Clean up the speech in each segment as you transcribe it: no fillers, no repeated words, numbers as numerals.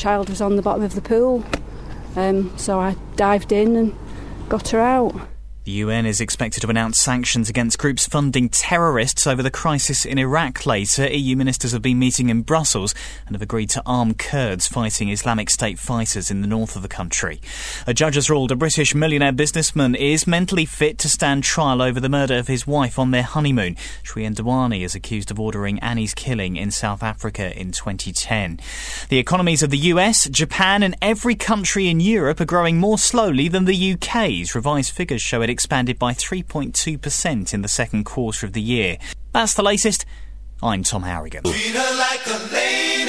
child was on the bottom of the pool. So I dived in and got her out. The UN is expected to announce sanctions against groups funding terrorists over the crisis in Iraq later. EU ministers have been meeting in Brussels and have agreed to arm Kurds fighting Islamic State fighters in the north of the country. A judge has ruled a British millionaire businessman is mentally fit to stand trial over the murder of his wife on their honeymoon. Sri Ndwani is accused of ordering Annie's killing in South Africa in 2010. The economies of the US, Japan and every country in Europe are growing more slowly than the UK's. Revised figures show it expanded by 3.2% in the second quarter of the year. That's the latest. I'm Tom Harrigan. Treat her like a lady.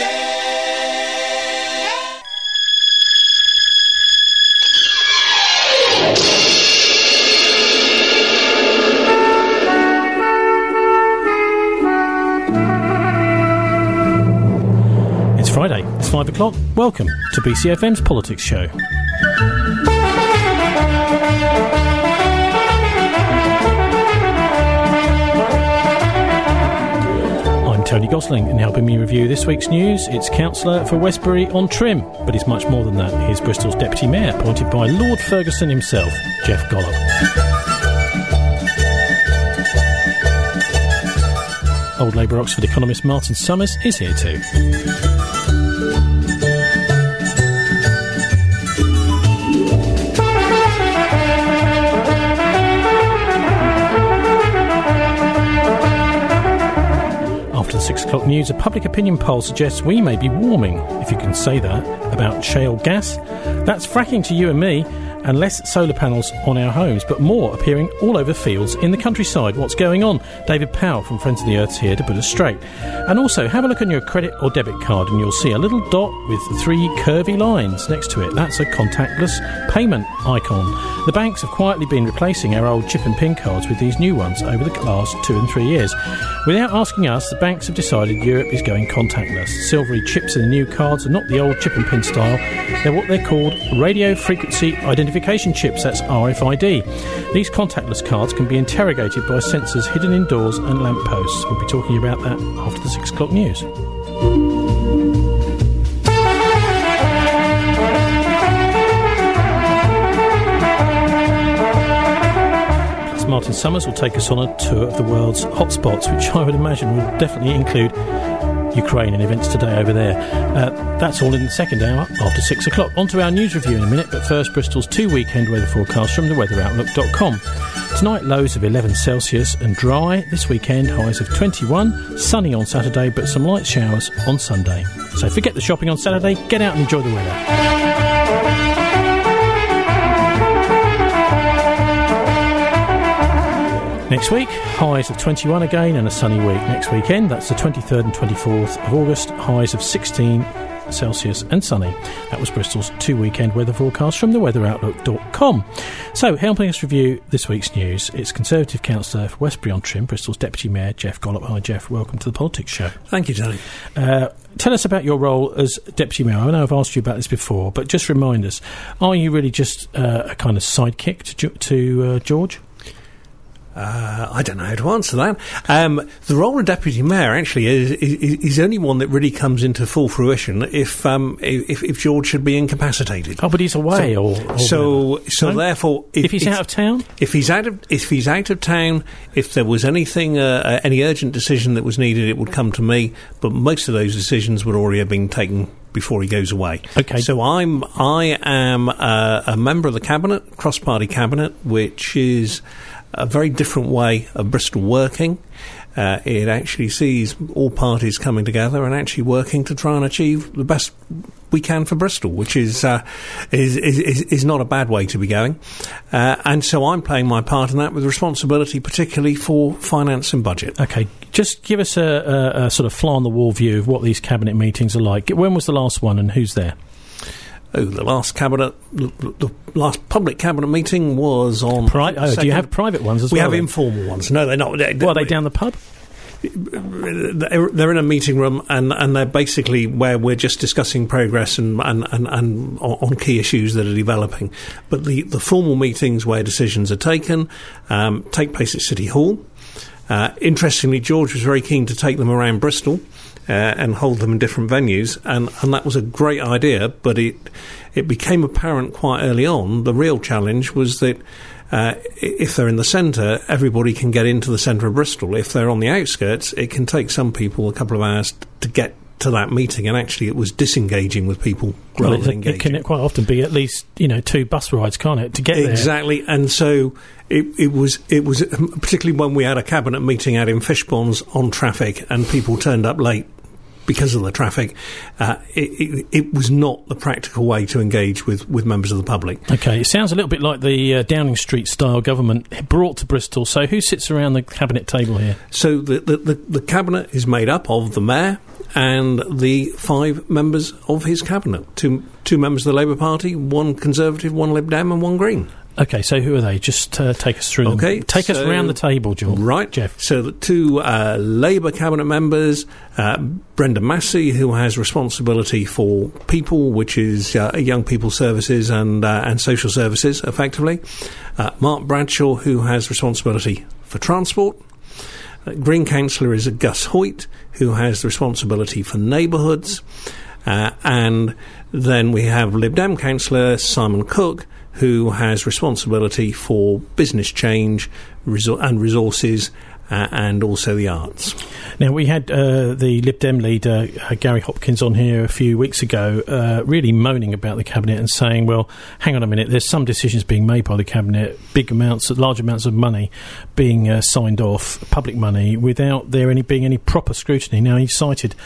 It's Friday. It's 5 o'clock. Welcome to BCFM's Politics Show. Tony Gosling, and helping me review this week's news, it's Councillor for Westbury on trim, but it's much more than that. Here's Bristol's Deputy Mayor, appointed by Lord Ferguson himself, Jeff Gollop. Old Labour Oxford economist Martin Summers is here too. After the 6 o'clock news, a public opinion poll suggests we may be warming, if you can say that, about shale gas. That's fracking to you and me, and less solar panels on our homes, but more appearing all over fields in the countryside. What's going on? David Powell from Friends of the Earth's here to put us straight. And also, have a look on your credit or debit card and you'll see a little dot with 3 curvy lines next to it. That's a contactless payment icon. The banks have quietly been replacing our old chip and pin cards with these new ones over the last 2 and 3 years. Without asking us, the banks have decided Europe is going contactless. Silvery chips in the new cards are not the old chip and pin style. They're what they're called radio frequency identification chips, that's RFID. These contactless cards can be interrogated by sensors hidden indoors and lampposts. We'll be talking about that after the 6 o'clock news. Martin Summers will take us on a tour of the world's hotspots, which I would imagine will definitely include Ukraine and events today over there. That's all in the second hour after 6 o'clock. On to our news review in a minute, but first Bristol's 2-weekend weather forecast from theweatheroutlook.com. Tonight, lows of 11 Celsius and dry. This weekend, highs of 21. Sunny on Saturday, but some light showers on Sunday. So forget the shopping on Saturday, get out and enjoy the weather. Next week, highs of 21 again and a sunny week. Next weekend, that's the 23rd and 24th of August, highs of 16 Celsius and sunny. That was Bristol's 2-weekend weather forecast from theweatheroutlook.com. So, helping us review this week's news, it's Conservative Councillor for Westbury on Trim, Bristol's Deputy Mayor, Jeff Gollop. Hi, Jeff. Welcome to the Politics Show. Thank you, Tony. Tell us about your role as Deputy Mayor. I know I've asked you about this before, but just remind us, are you really just a kind of sidekick to George? I don't know how to answer that. The role of Deputy Mayor actually is only one that really comes into full fruition if George should be incapacitated. Oh, but he's away, so therefore, if he's out of town, if he's out of town, if there was anything, any urgent decision that was needed, it would come to me. But most of those decisions would already have been taken before he goes away. Okay. So I am a member of the cabinet, cross-party cabinet, which is a very different way of Bristol working. It actually sees all parties coming together and actually working to try and achieve the best we can for Bristol, which is not a bad way to be going. And so I'm playing my part in that with responsibility, particularly for finance and budget. Okay, just give us a sort of fly-on-the-wall view of what these cabinet meetings are like. When was the last one and who's there? The last last public cabinet meeting was on... do you have private ones as well? We have informal ones. No, they're not. Are they down the pub? They're in a meeting room, and they're basically where we're just discussing progress and on key issues that are developing. But the formal meetings where decisions are taken take place at City Hall. Interestingly, George was very keen to take them around Bristol. and hold them in different venues, and that was a great idea, but it became apparent quite early on. The real challenge was that if they're in the centre, everybody can get into the centre of Bristol. If they're on the outskirts, it can take some people a couple of hours to get to that meeting, and actually it was disengaging with people rather than engaging. It can quite often be at least 2 bus rides, can't it, to get there? Exactly, and so it was particularly when we had a cabinet meeting out in Fishponds on traffic and people turned up late because of the traffic, it was not the practical way to engage with members of the public. OK, it sounds a little bit like the Downing Street-style government brought to Bristol. So who sits around the cabinet table here? So the cabinet is made up of the mayor and the 5 members of his cabinet. Two members of the Labour Party, 1 Conservative, 1 Lib Dem and 1 Green. OK, so who are they? Just take us through them. Take us around the table, George. Right, Jeff. So the 2 Labour cabinet members, Brenda Massey, who has responsibility for people, which is young people services and social services, effectively. Mark Bradshaw, who has responsibility for transport. Green Councillor is Gus Hoyt, who has the responsibility for neighbourhoods. And then we have Lib Dem Councillor Simon Cook, who has responsibility for business change and resources and also the arts. Now, we had the Lib Dem leader, Gary Hopkins, on here a few weeks ago, really moaning about the Cabinet and saying, well, hang on a minute, there's some decisions being made by the Cabinet, large amounts of money being signed off, public money, without there being any proper scrutiny. Now, he cited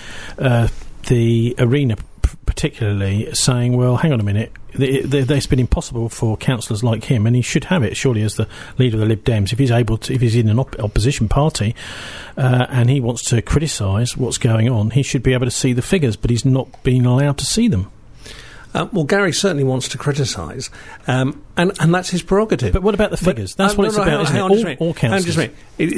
the arena particularly, saying, well, hang on a minute, it's been impossible for councillors like him, and he should have it, surely, as the leader of the Lib Dems, if he's in an opposition party and he wants to criticise what's going on, he should be able to see the figures, but he's not being allowed to see them. Well, Gary certainly wants to criticise, and that's his prerogative. But what about the figures? That's what it's about, isn't it? All councillors.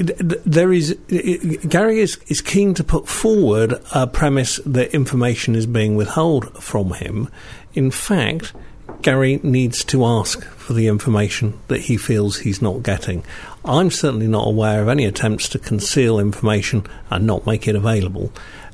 Gary is keen to put forward a premise that information is being withheld from him. In fact, Gary needs to ask for the information that he feels he's not getting. I'm certainly not aware of any attempts to conceal information and not make it available.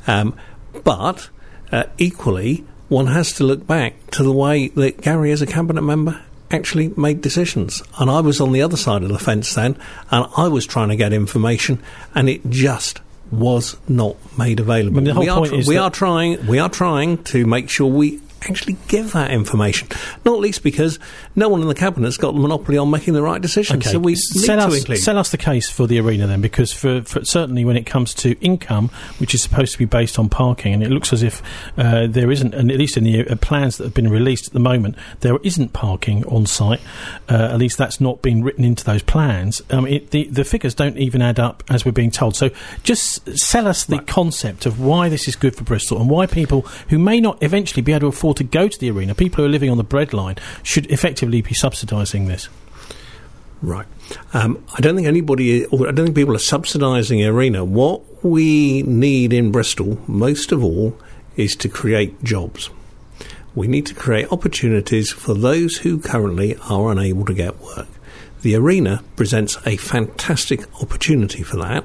But equally, one has to look back to the way that Gary, as a cabinet member, actually made decisions. And I was on the other side of the fence then, and I was trying to get information, and it just was not made available. I mean, the whole point is we are trying to make sure we actually give that information, not least because no one in the cabinet's got the monopoly on making the right decisions. Okay. So we need to include. Sell us the case for the arena then, because for certainly when it comes to income, which is supposed to be based on parking, and it looks as if there isn't, and at least in the plans that have been released at the moment, there isn't parking on site. At least that's not been written into those plans. The figures don't even add up, as we're being told. So just sell us the concept of why this is good for Bristol, and why people who may not eventually be able to afford to go to the arena, people who are living on the breadline, should effectively be subsidising this. Right. I don't think people are subsidising the arena. What we need in Bristol, most of all, is to create jobs. We need to create opportunities for those who currently are unable to get work. The arena presents a fantastic opportunity for that.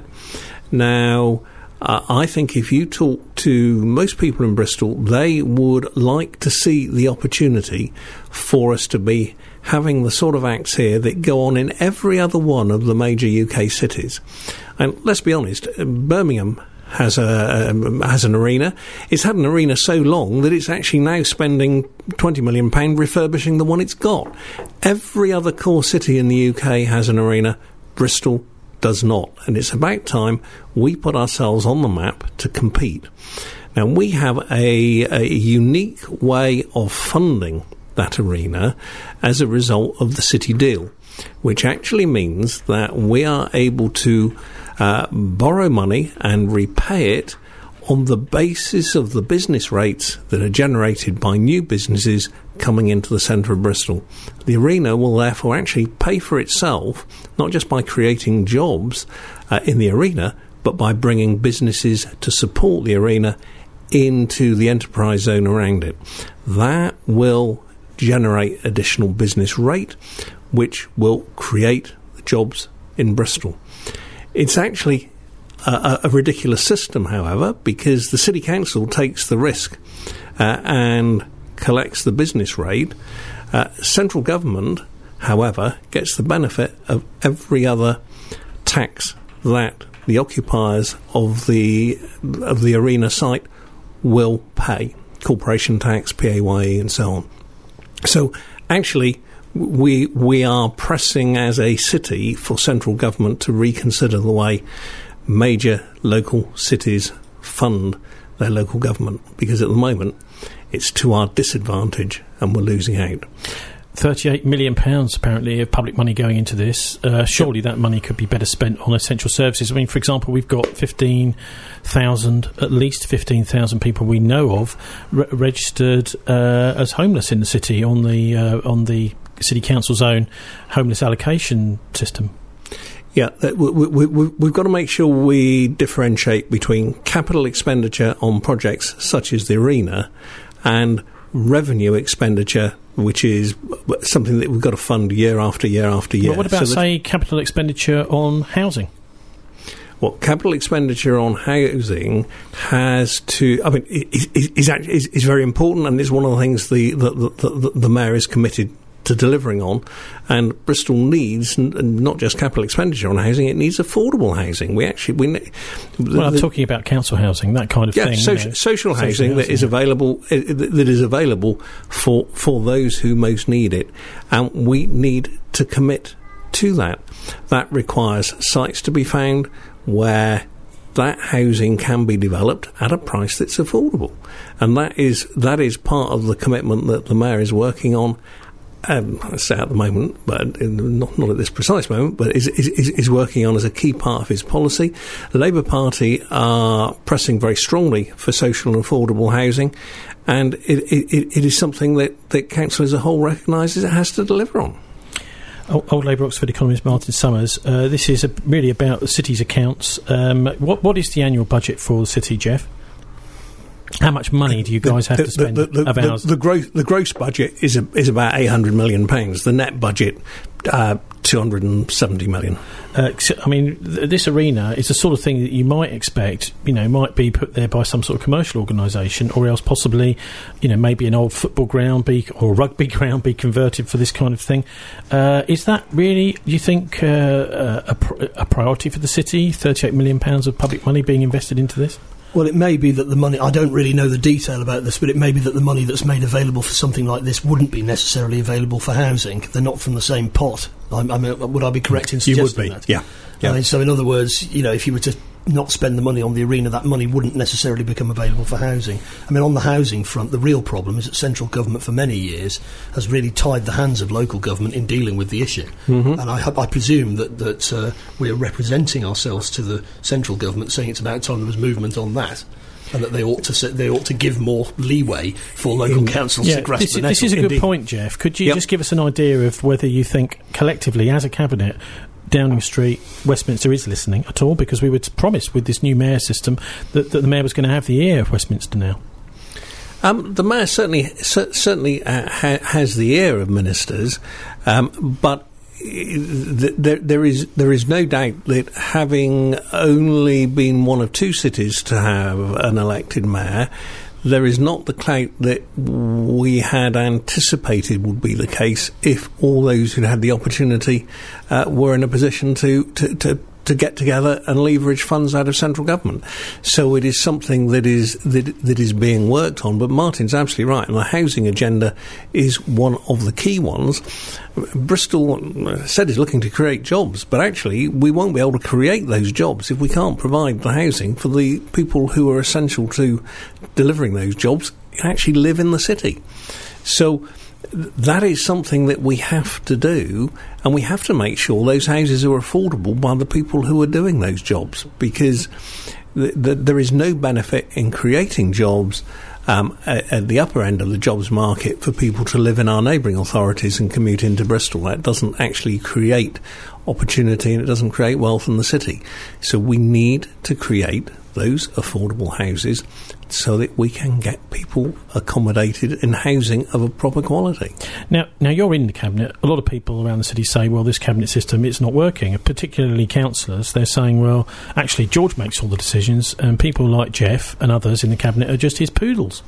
Now, I think if you talk to most people in Bristol, they would like to see the opportunity for us to be having the sort of acts here that go on in every other one of the major UK cities. And let's be honest, Birmingham has an arena. It's had an arena so long that it's actually now spending £20 million refurbishing the one it's got. Every other core city in the UK has an arena. Bristol does not, and it's about time we put ourselves on the map to compete. Now, we have a unique way of funding that arena as a result of the city deal, which actually means that we are able to borrow money and repay it on the basis of the business rates that are generated by new businesses coming into the centre of Bristol. The arena will therefore actually pay for itself, not just by creating jobs in the arena, but by bringing businesses to support the arena into the enterprise zone around it. That will generate additional business rate, which will create jobs in Bristol. It's actually a ridiculous system, however, because the city council takes the risk and collects the business rate. Central government, however, gets the benefit of every other tax that the occupiers of the arena site will pay: corporation tax, PAYE, and so on. So, actually, we are pressing as a city for central government to reconsider the way major local cities fund their local government, because at the moment it's to our disadvantage and we're losing out. £38 million apparently of public money going into this. Surely that money could be better spent on essential services. I mean, for example, we've got at least 15,000 people we know of registered as homeless in the city on the City Council's own homeless allocation system. Yeah, we've got to make sure we differentiate between capital expenditure on projects such as the arena and revenue expenditure, which is something that we've got to fund year after year after year. But what about, say, capital expenditure on housing? Well, capital expenditure on housing has to, I mean, is very important, and is one of the things the Mayor is committed to delivering on. And Bristol needs not just capital expenditure on housing; it needs affordable housing. I'm talking about council housing, that kind of thing. Social housing that is available for those who most need it, and we need to commit to that. That requires sites to be found where that housing can be developed at a price that's affordable, and that is part of the commitment that the Mayor is working on. I say at the moment, but not at this precise moment, but is working on as a key part of his policy. The Labour Party are pressing very strongly for social and affordable housing, and it is something that Council as a whole recognises it has to deliver on. Old Labour Oxford economist Martin Summers, this is really about the city's accounts. What is the annual budget for the city, Jeff? How much money do you guys have to spend of ours? The gross budget is about £800 million. The net budget, 270 million. I mean, this arena is the sort of thing that you might expect, might be put there by some sort of commercial organisation, or else possibly, maybe an old football ground or rugby ground be converted for this kind of thing. Is that really, do you think, a priority for the city? £38 million of public money being invested into this? Well, it may be that the money, I don't really know the detail about this, but it may be that the money that's made available for something like this wouldn't be necessarily available for housing. They're not from the same pot. I mean, would I be correct in suggesting that? Yeah. So in other words, if you were to not spend the money on the arena, that money wouldn't necessarily become available for housing. I mean, on the housing front, the real problem is that central government for many years has really tied the hands of local government in dealing with the issue. Mm-hmm. And I presume that we're representing ourselves to the central government, saying it's about time there was movement on that, and that they ought to give more leeway for local councils to grasp the nettle. This is a good point, Jeff. Could you just give us an idea of whether you think collectively, as a cabinet, Downing Street, Westminster is listening at all? Because we were promised with this new mayor system that the mayor was going to have the ear of Westminster now. The mayor certainly has the ear of ministers, but there is no doubt that having only been one of two cities to have an elected mayor, there is not the clout that we had anticipated would be the case if all those who had the opportunity were in a position to get together and leverage funds out of central government. So it is something that is being worked on. But Martin's absolutely right, and the housing agenda is one of the key ones. Bristol said is looking to create jobs, but actually we won't be able to create those jobs if we can't provide the housing for the people who are essential to delivering those jobs and actually live in the city. So that is something that we have to do, and we have to make sure those houses are affordable by the people who are doing those jobs, because there is no benefit in creating jobs at the upper end of the jobs market for people to live in our neighbouring authorities and commute into Bristol. That doesn't actually create opportunity, and it doesn't create wealth in the city. So we need to create those affordable houses so that we can get people accommodated in housing of a proper quality. Now you're in the Cabinet. A lot of people around the city say, well, this Cabinet system, it's not working. Particularly councillors, they're saying, well, actually, George makes all the decisions, and people like Jeff and others in the Cabinet are just his poodles.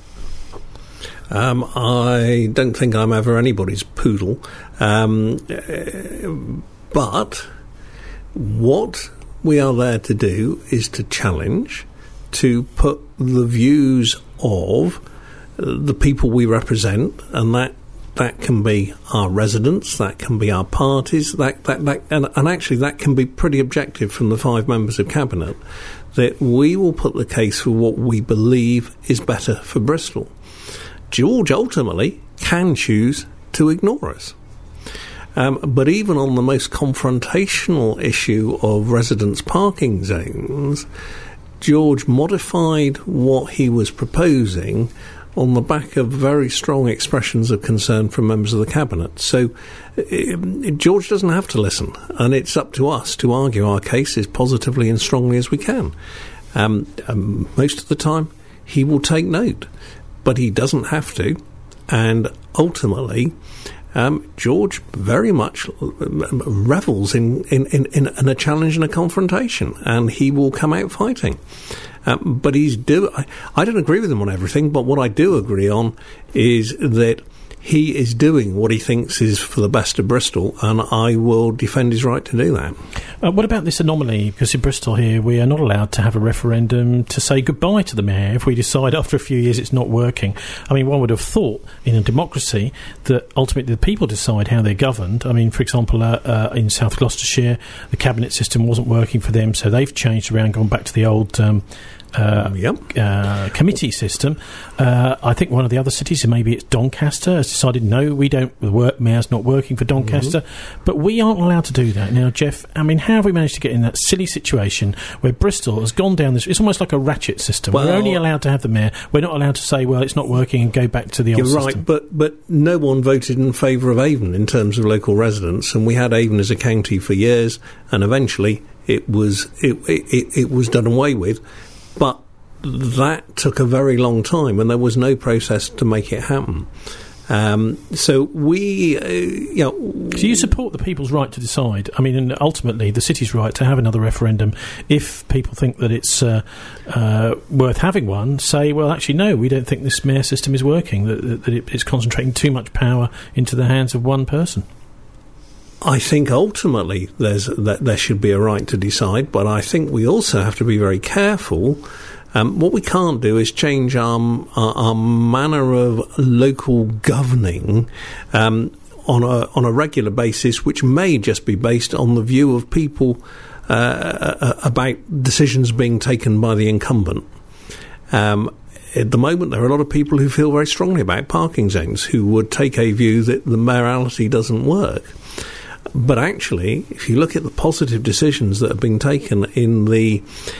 I don't think I'm ever anybody's poodle. But what we are there to do is to challenge, to put the views of the people we represent, and that can be our residents, that can be our parties, and actually that can be pretty objective from the 5 members of Cabinet, that we will put the case for what we believe is better for Bristol. George ultimately can choose to ignore us. But even on the most confrontational issue of residents' parking zones, George modified what he was proposing on the back of very strong expressions of concern from members of the Cabinet. So George doesn't have to listen, and it's up to us to argue our case as positively and strongly as we can. Most of the time, he will take note, but he doesn't have to, and ultimately George very much revels in a challenge and a confrontation, and he will come out fighting. But I don't agree with him on everything, but what I do agree on is that he is doing what he thinks is for the best of Bristol, and I will defend his right to do that. What about this anomaly? Because in Bristol here, we are not allowed to have a referendum to say goodbye to the mayor if we decide after a few years it's not working. I mean, one would have thought in a democracy that ultimately the people decide how they're governed. I mean, for example, in South Gloucestershire, the cabinet system wasn't working for them, so they've changed around, gone back to the old committee system. I think one of the other cities, maybe it's Doncaster, has decided no, we don't. The mayor's not working for Doncaster, but we aren't allowed to do that now. Jeff, I mean, how have we managed to get in that silly situation where Bristol has gone down this? It's almost like a ratchet system. Well, we're only allowed to have the mayor. We're not allowed to say, well, it's not working, and go back to the old system. You're right, but no one voted in favour of Avon in terms of local residents, and we had Avon as a county for years, and eventually it was done away with. But that took a very long time, and there was no process to make it happen. So we, So you support the people's right to decide? I mean, and ultimately the city's right to have another referendum. If people think that it's worth having one, say, well, actually, no, we don't think this mayor system is working, that it's concentrating too much power into the hands of one person. I think ultimately there should be a right to decide, but I think we also have to be very careful. What we can't do is change our manner of local governing on a regular basis, which may just be based on the view of people about decisions being taken by the incumbent. At the moment, there are a lot of people who feel very strongly about parking zones, who would take a view that the mayoralty doesn't work. But actually, if you look at the positive decisions that have been taken in the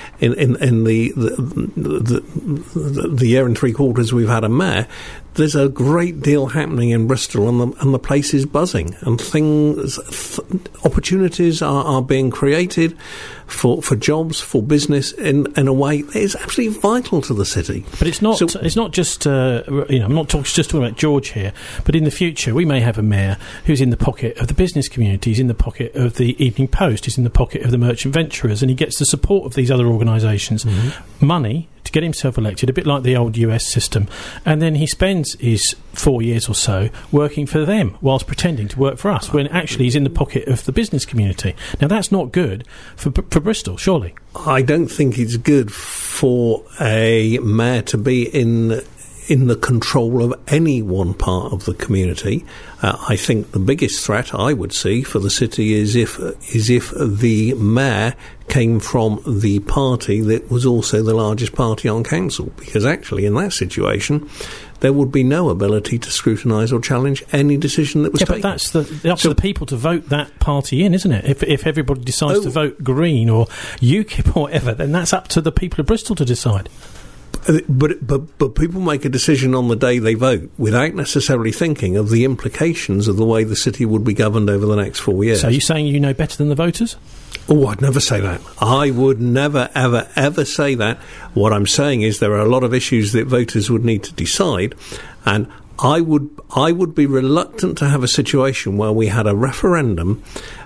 year and 3 quarters we've had a mayor, there's a great deal happening in Bristol, and the place is buzzing, and opportunities are being created for jobs, for business in a way that is absolutely vital to the city. But it's not. It's not just. I'm not just talking about George here. But in the future, we may have a mayor who's in the pocket of the business community, he's in the pocket of the Evening Post, he's in the pocket of the merchant venturers, and he gets the support of these other organisations, money to get himself elected, a bit like the old US system, and then he spends his 4 years or so working for them whilst pretending to work for us, when actually he's in the pocket of the business community. Now that's not good for Bristol, surely. I don't think it's good for a mayor to be in the control of any one part of the community. I think the biggest threat I would see for the city is if the mayor came from the party that was also the largest party on council, because actually in that situation there would be no ability to scrutinise or challenge any decision that was taken. But that's up to the people to vote that party in, isn't it? If everybody decides to vote Green or UKIP or whatever, then that's up to the people of Bristol to decide. But people make a decision on the day they vote without necessarily thinking of the implications of the way the city would be governed over the next 4 years. So you're saying you know better than the voters? Oh, I'd never say that. I would never, ever, ever say that. What I'm saying is there are a lot of issues that voters would need to decide, and I would be reluctant to have a situation where we had a referendum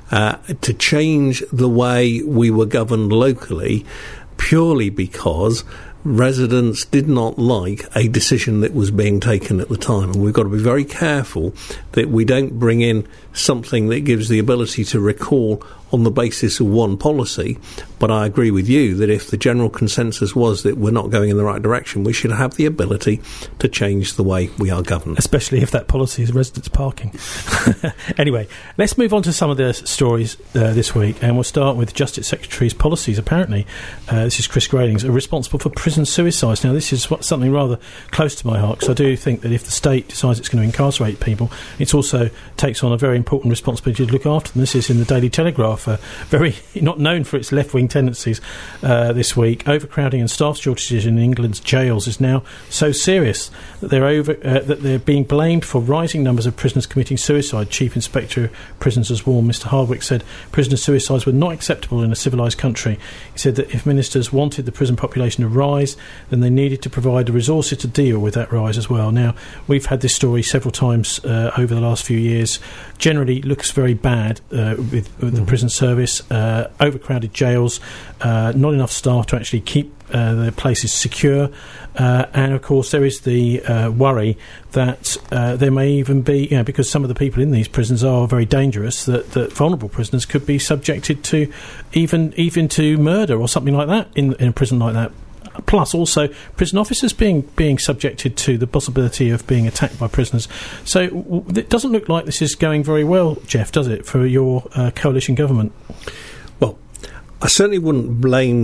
to change the way we were governed locally purely because residents did not like a decision that was being taken at the time. And we've got to be very careful that we don't bring in something that gives the ability to recall on the basis of one policy. But I agree with you that if the general consensus was that we're not going in the right direction, we should have the ability to change the way we are governed. Especially if that policy is residents parking. Anyway, let's move on to some of the stories this week, and we'll start with Justice Secretary's policies. Apparently, this is Chris Graylings, are responsible for prison suicides. Now, this is something rather close to my heart, because I do think that if the state decides it's going to incarcerate people, it also takes on a very important responsibility to look after them. This is in the Daily Telegraph, very not known for its left-wing tendencies this week. Overcrowding and staff shortages in England's jails is now so serious that they're being blamed for rising numbers of prisoners committing suicide. Chief Inspector of Prisons has warned. Mr Hardwick said prisoner suicides were not acceptable in a civilised country. He said that if ministers wanted the prison population to rise, then they needed to provide the resources to deal with that rise as well. Now, we've had this story several times over the last few years. Generally looks very bad with the prison service, overcrowded jails, not enough staff to actually keep the places secure, and of course there is the worry that there may even be, because some of the people in these prisons are very dangerous, that vulnerable prisoners could be subjected to even to murder or something like that in a prison like that. Plus, also, prison officers being subjected to the possibility of being attacked by prisoners. So it doesn't look like this is going very well, Jeff, does it, for your coalition government? Well, I certainly wouldn't blame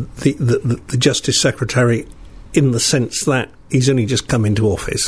the Justice Secretary in the sense that he's only just come into office.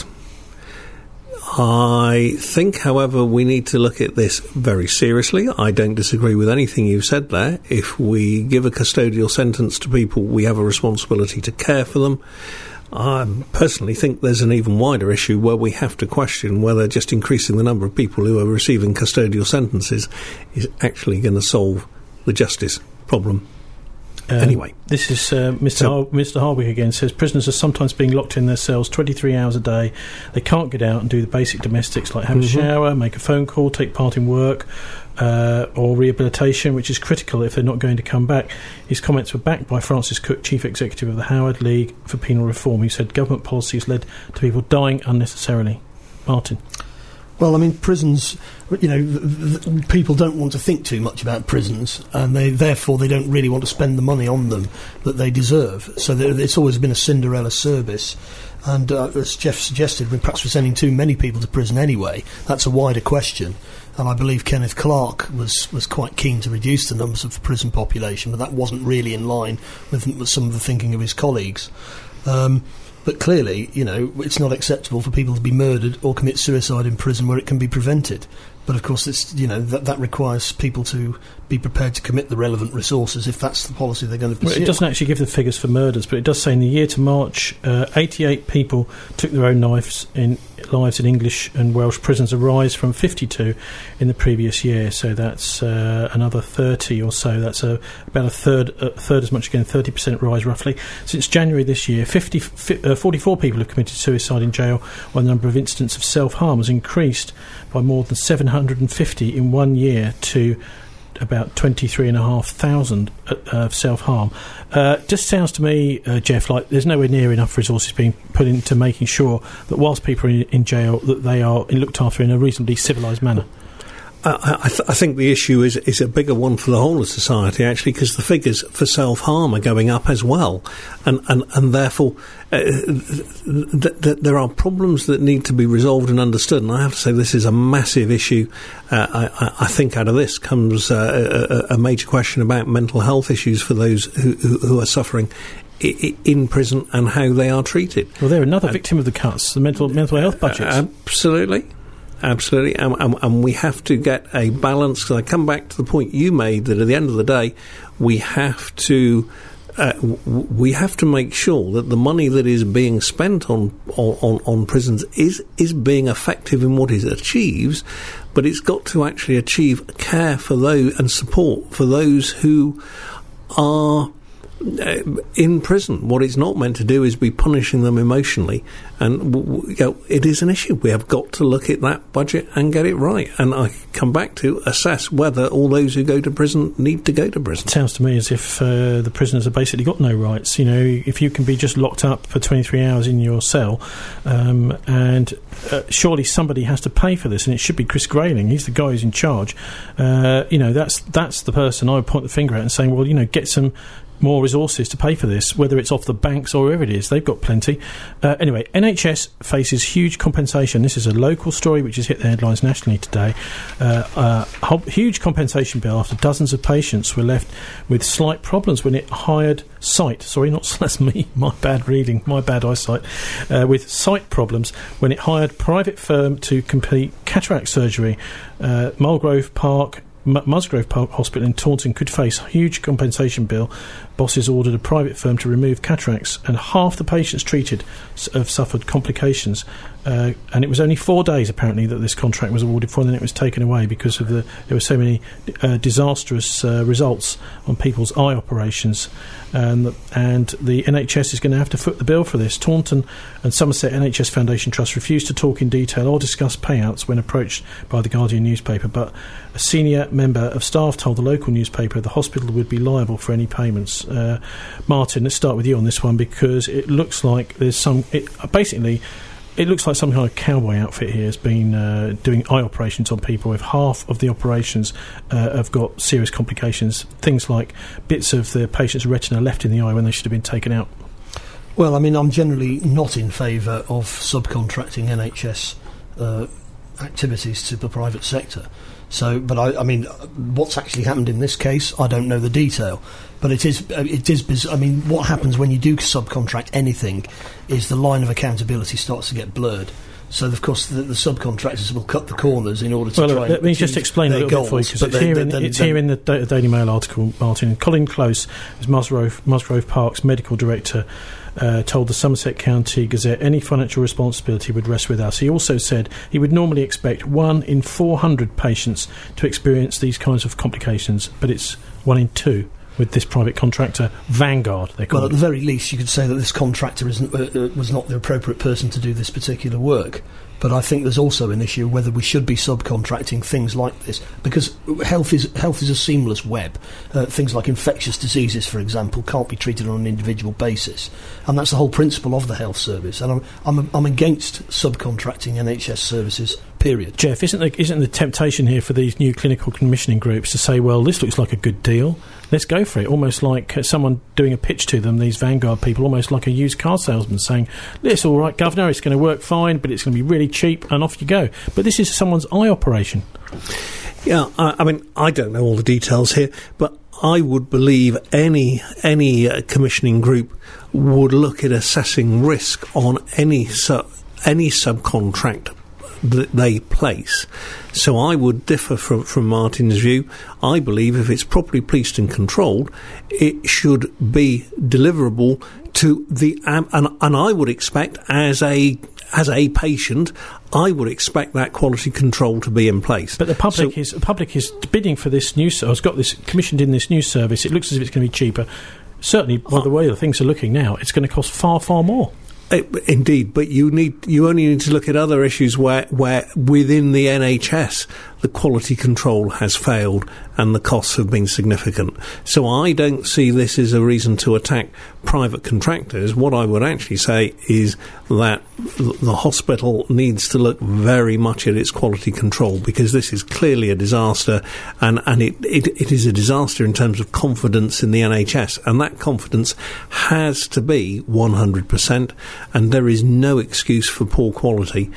I think, however, we need to look at this very seriously. I don't disagree with anything you've said there. If we give a custodial sentence to people, we have a responsibility to care for them. I personally think there's an even wider issue where we have to question whether just increasing the number of people who are receiving custodial sentences is actually going to solve the justice problem. Anyway, this is Mr. Hardwick again. Says prisoners are sometimes being locked in their cells 23 hours a day. They can't get out and do the basic domestics like have a shower, make a phone call, take part in work or rehabilitation, which is critical if they're not going to come back. His comments were backed by Francis Cook, Chief Executive of the Howard League for Penal Reform, who said government policies led to people dying unnecessarily. Martin. Well, I mean, prisons, people don't want to think too much about prisons, and therefore they don't really want to spend the money on them that they deserve. So it's always been a Cinderella service. And as Jeff suggested, perhaps we're sending too many people to prison anyway. That's a wider question. And I believe Kenneth Clarke was quite keen to reduce the numbers of the prison population, but that wasn't really in line with some of the thinking of his colleagues. But clearly, it's not acceptable for people to be murdered or commit suicide in prison where it can be prevented. But of course, it's, that requires people to be prepared to commit the relevant resources if that's the policy they're going to pursue. Well, it doesn't actually give the figures for murders, but it does say in the year to March, 88 people took their own lives in English and Welsh prisons, a rise from 52 in the previous year. So that's another 30 or so. That's about a third as much again, 30% rise roughly. Since January this year, 44 people have committed suicide in jail, while the number of incidents of self-harm has increased by more than 750 in 1 year to about 23,500 of self-harm. Just sounds to me, Jeff, like there's nowhere near enough resources being put into making sure that whilst people are in jail, that they are looked after in a reasonably civilised manner. I think the issue is a bigger one for the whole of society, actually, because the figures for self-harm are going up as well. And therefore, there are problems that need to be resolved and understood. And I have to say this is a massive issue. I think out of this comes a major question about mental health issues for those who are suffering in prison and how they are treated. Well, they're another victim of the cuts, the mental health budgets. Absolutely, and we have to get a balance. Because I come back to the point you made that at the end of the day, we have to we have to make sure that the money that is being spent on prisons is being effective in what it achieves, but it's got to actually achieve care for those and support for those who are in prison. What it's not meant to do is be punishing them emotionally, and it is an issue. We have got to look at that budget and get it right, and I come back to assess whether all those who go to prison need to go to prison. It sounds to me as if the prisoners have basically got no rights. You know, if you can be just locked up for 23 hours in your cell, and surely somebody has to pay for this, and it should be Chris Grayling. He's the guy who's in charge. That's the person I would point the finger at and saying, well, get some more resources to pay for this, whether it's off the banks or wherever it is. They've got plenty. Anyway, NHS faces huge compensation. This is a local story which has hit the headlines nationally today. Huge compensation bill after dozens of patients were left with slight problems when it hired that's me, my bad reading, my bad eyesight, with sight problems when it hired private firm to complete cataract surgery. Musgrove Park Hospital in Taunton could face a huge compensation bill. Bosses ordered a private firm to remove cataracts, and half the patients treated have suffered complications. And it was only 4 days, apparently, that this contract was awarded for, and then it was taken away because of there were so many disastrous results on people's eye operations. And the NHS is going to have to foot the bill for this. Taunton and Somerset NHS Foundation Trust refused to talk in detail or discuss payouts when approached by the Guardian newspaper, but a senior member of staff told the local newspaper the hospital would be liable for any payments. Martin, let's start with you on this one, because it looks like there's it looks like some kind of cowboy outfit here has been doing eye operations on people. If half of the operations have got serious complications, things like bits of the patient's retina left in the eye when they should have been taken out. Well, I mean, I'm generally not in favour of subcontracting NHS activities to the private sector. So, but I mean, what's actually happened in this case, I don't know the detail. But it is. I mean, what happens when you do subcontract anything is the line of accountability starts to get blurred. So, of course, the subcontractors will cut the corners in order to try and let me just explain a little bit for you, because it's here in the Daily Mail article, Martin. Colin Close is Musgrove Park's medical director. Told the Somerset County Gazette any financial responsibility would rest with us. He also said he would normally expect 1 in 400 patients to experience these kinds of complications, but it's 1 in 2 with this private contractor, Vanguard, they're called. Well, at the very least, you could say that this contractor was not the appropriate person to do this particular work. But I think there's also an issue whether we should be subcontracting things like this, because health is a seamless web. Things like infectious diseases, for example, can't be treated on an individual basis, and that's the whole principle of the health service. And I'm against subcontracting NHS services. Period. Jeff, isn't the temptation here for these new clinical commissioning groups to say, well, this looks like a good deal, let's go for it, almost like someone doing a pitch to them, these Vanguard people, almost like a used car salesman saying, it's all right, Governor, it's going to work fine, but it's going to be really cheap, and off you go. But this is someone's eye operation. Yeah, I mean, I don't know all the details here, but I would believe any commissioning group would look at assessing risk on any subcontract that they place. So I would differ from Martin's view. I believe if it's properly policed and controlled, it should be deliverable to the and I would expect as a patient, I would expect that quality control to be in place. But the public is bidding for this news. Has got this commissioned in this news service. It looks as if it's going to be cheaper. Certainly, by the way the things are looking now, it's going to cost far, far more. Indeed, but you only need to look at other issues where within the NHS the quality control has failed and the costs have been significant. So I don't see this as a reason to attack private contractors. What I would actually say is that the hospital needs to look very much at its quality control, because this is clearly a disaster, and it is a disaster in terms of confidence in the NHS, and that confidence has to be 100%, and there is no excuse for poor quality.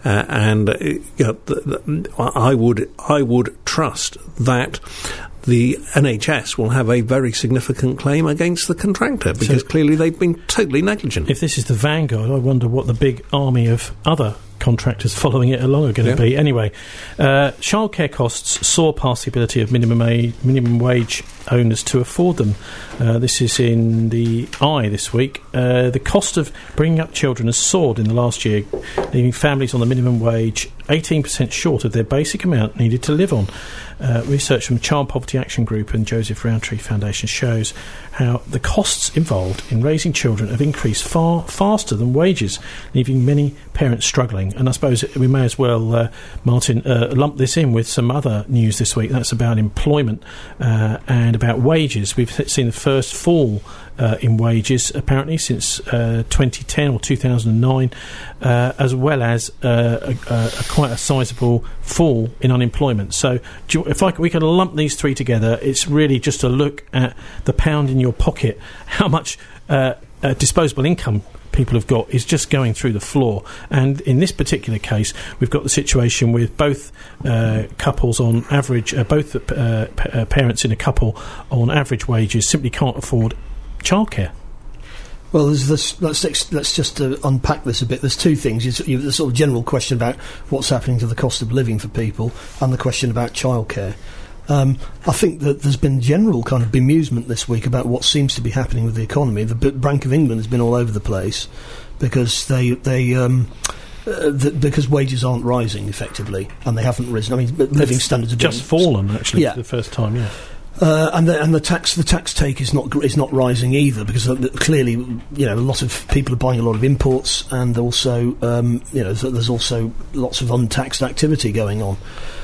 I would trust that the NHS will have a very significant claim against the contractor, because clearly they've been totally negligent. If this is the Vanguard, I wonder what the big army of other contractors following it along are going to be. Anyway, childcare costs soar past the ability of minimum wage owners to afford them. This is in the Eye this week. The cost of bringing up children has soared in the last year, leaving families on the minimum wage 18% short of their basic amount needed to live on. Research from Child Poverty Action Group and Joseph Rowntree Foundation shows how the costs involved in raising children have increased far faster than wages, leaving many parents struggling. And I suppose we may as well, Martin, lump this in with some other news this week. That's about employment and about wages. We've seen the first fall in wages, apparently, since 2010 or 2009, as well as quite a sizable fall in unemployment. So if we could lump these three together, it's really just a look at the pound in your pocket, how much disposable income people have got is just going through the floor. And in this particular case, we've got the situation with both couples on average, both parents in a couple on average wages simply can't afford childcare. Well, there's this, let's just unpack this a bit. There's two things. You've the sort of general question about what's happening to the cost of living for people, and the question about childcare. I think that there's been general kind of bemusement this week about what seems to be happening with the economy. The Bank of England has been all over the place because because wages aren't rising effectively, and they haven't risen. I mean, living standards have just fallen actually for the first time. Yeah. And the tax take is not rising either, because clearly, a lot of people are buying a lot of imports, and also there's also lots of untaxed activity going on.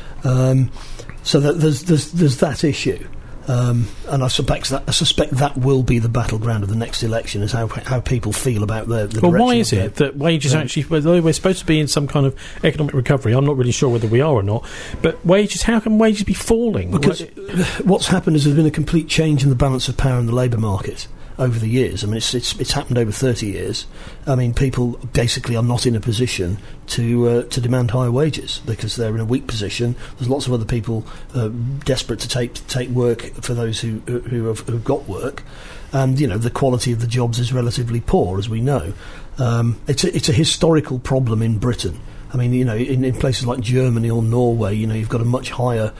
So that there's that issue, and I suspect that will be the battleground of the next election, is how people feel about the direction. Well, why is it that wages actually, although we're supposed to be in some kind of economic recovery, I'm not really sure whether we are or not, but wages, how can wages be falling? Because what's happened is there's been a complete change in the balance of power in the labour market over the years. I mean, it's happened over 30 years. I mean, people basically are not in a position to demand higher wages because they're in a weak position. There's lots of other people desperate to take work for those who've got work, and the quality of the jobs is relatively poor, as we know. It's a historical problem in Britain. I mean, in places like Germany or Norway, you've got a much higher,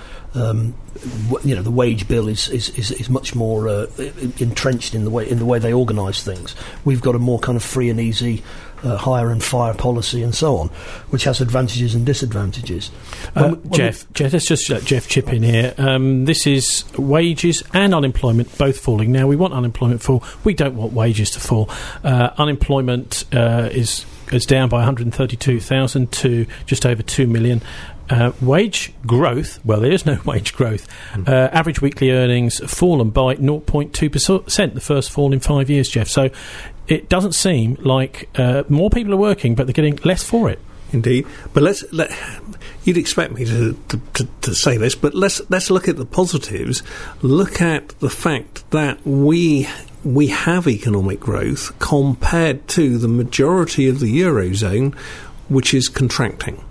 the wage bill is much more entrenched in the way they organise things. We've got a more kind of free and easy hire and fire policy and so on, which has advantages and disadvantages. Jeff, let's just let Jeff chip in here. This is wages and unemployment both falling. Now, we want unemployment to fall. We don't want wages to fall. Unemployment is down by 132,000 to just over 2 million. Wage growth, well, there is no wage growth. Average weekly earnings have fallen by 0.2%, the first fall in 5 years, Jeff. So it doesn't seem like more people are working, but they're getting less for it. Indeed. But you'd expect me to say this, but let's look at the positives. Look at the fact that we have economic growth compared to the majority of the Eurozone, which is contracting.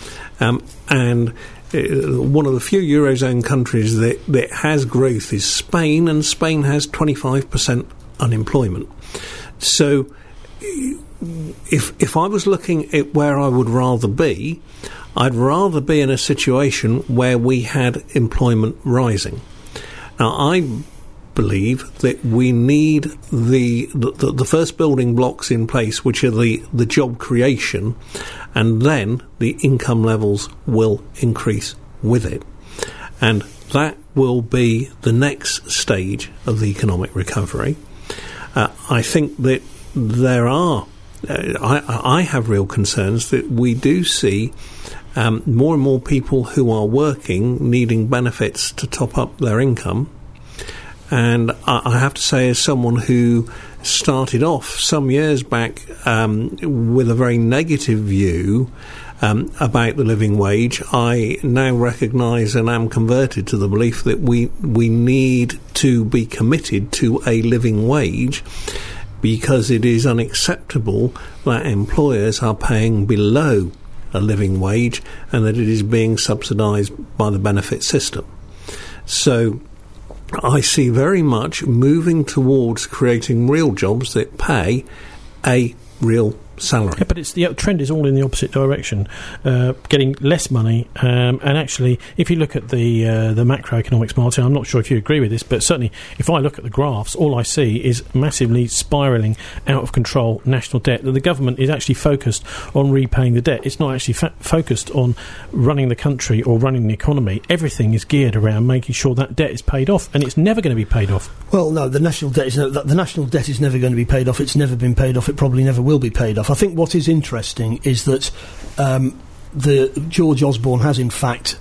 And one of the few Eurozone countries that has growth is Spain, and Spain has 25% unemployment. So if I was looking at where I would rather be, I'd rather be in a situation where we had employment rising. Now, I believe that we need the first building blocks in place, which are the job creation, and then the income levels will increase with it. And that will be the next stage of the economic recovery. I think that there are I have real concerns that we do see more and more people who are working needing benefits to top up their income. And I have to say, as someone who started off some years back with a very negative view about the living wage, I now recognise and am converted to the belief that we need to be committed to a living wage, because it is unacceptable that employers are paying below a living wage and that it is being subsidised by the benefit system. So I see very much moving towards creating real jobs that pay a real salary. Yeah, but the trend is all in the opposite direction, getting less money. And actually, if you look at the macroeconomics, Martin, I'm not sure if you agree with this, but certainly if I look at the graphs, all I see is massively spiralling out of control national debt. That the government is actually focused on repaying the debt. It's not actually focused on running the country or running the economy. Everything is geared around making sure that debt is paid off, and it's never going to be paid off. Well, no, the national debt is never going to be paid off. It's never been paid off. It probably never will be paid off. I think what is interesting is that the George Osborne has in fact